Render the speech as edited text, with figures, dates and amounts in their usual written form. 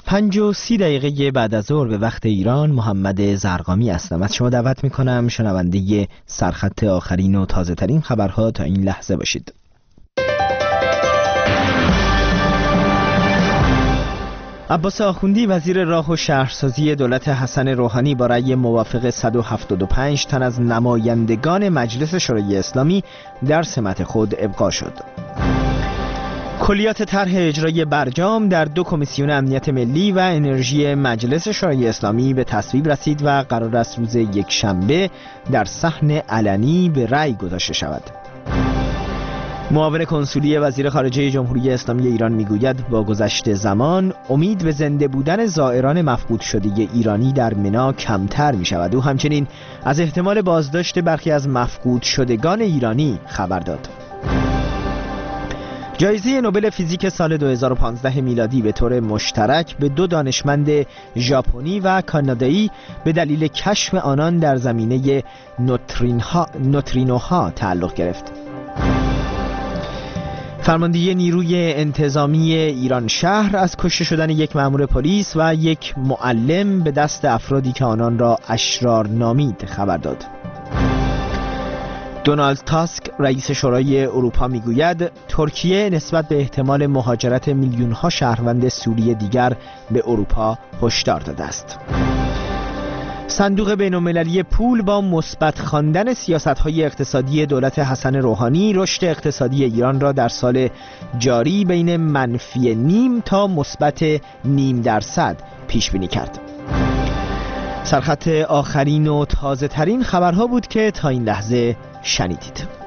5:30 بعد از ظهر به وقت ایران، محمد زرقامی هستم. از شما دعوت میکنم شنونده سرخط آخرین و تازه ترین خبرها تا این لحظه باشید. عباس آخوندی وزیر راه و شهرسازی دولت حسن روحانی با رأی موافق 175 تن از نمایندگان مجلس شورای اسلامی در سمت خود ابقا شد. کلیات طرح اجرای برجام در 2 کمیسیون امنیت ملی و انرژی مجلس شورای اسلامی به تصویب رسید و قرار است روز یکشنبه در صحن علنی به رأی گذاشته شود. معاون کنسولی وزیر خارجه جمهوری اسلامی ایران میگوید با گذشت زمان امید به زنده بودن زائران مفقود شده ایرانی در منا کمتر می شود. او همچنین از احتمال بازداشت برخی از مفقود شدگان ایرانی خبر داد. جایزه نوبل فیزیک سال 2015 میلادی به طور مشترک به 2 دانشمند ژاپنی و کانادایی به دلیل کشف آنان در زمینه نوترینوها تعلق گرفت. فرماندهی نیروی انتظامی ایران شهر از کشته شدن یک مأمور پلیس و یک معلم به دست افرادی که آنان را اشرار نامید خبر داد. دونالد تاسک رئیس شورای اروپا میگوید ترکیه نسبت به احتمال مهاجرت میلیون‌ها شهروند سوری دیگر به اروپا هشدار داده است. صندوق بین‌المللی پول با مثبت خواندن سیاست‌های اقتصادی دولت حسن روحانی رشد اقتصادی ایران را در سال جاری بین -0.5 تا -0.5% پیش بینی کرد. سرخط آخرین و تازه ترین خبرها بود که تا این لحظه شنیدید.